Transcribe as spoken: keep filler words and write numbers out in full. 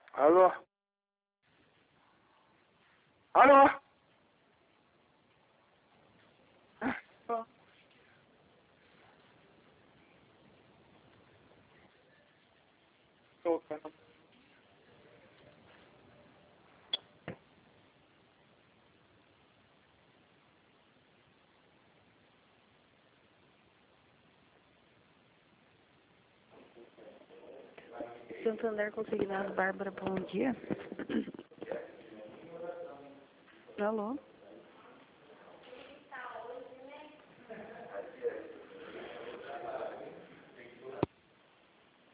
Alô? Alô? Tô, cara. Santander Consignado, Bárbara, bom dia. Alô?